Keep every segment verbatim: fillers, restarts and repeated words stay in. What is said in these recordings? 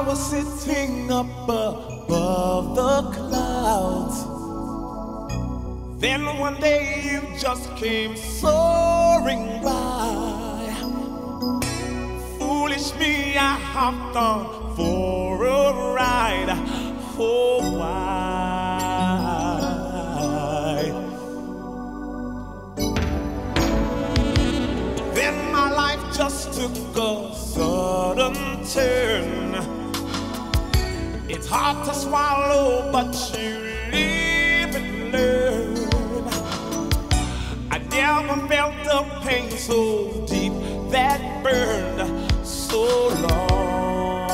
was sitting up above the clouds. Then one day you just came soaring by. Foolish me, I hopped on for a ride. Oh, why? Then my life just took a sudden turn. It's hard to swallow, but you live and learn. I never felt the pain so deep that burned so long.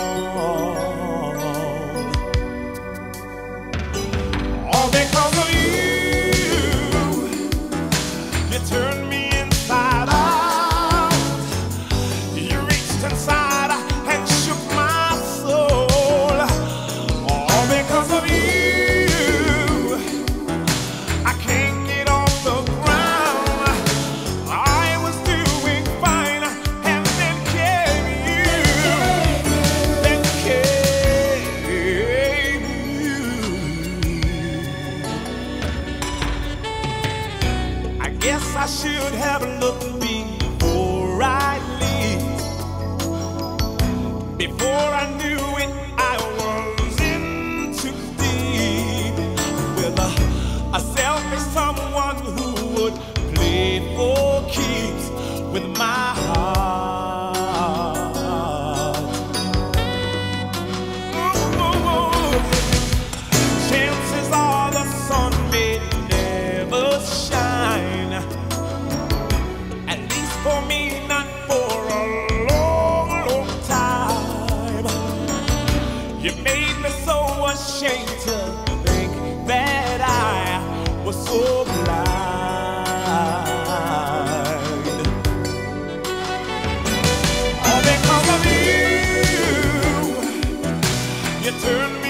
All because of you, you turned me inside out. You reached inside and shook my soul. All because of you, I can't get off the ground. I was doing fine, and then came you. Then came you. I guess I should have looked before I leave. Before I knew it, I was in too deep with a, a selfish someone who would play for keeps with my heart. Ooh, chances are the sun may never shine, at least for me, not for a long, long time. You made me so ashamed to think that I was so blind. All because of you, you turned me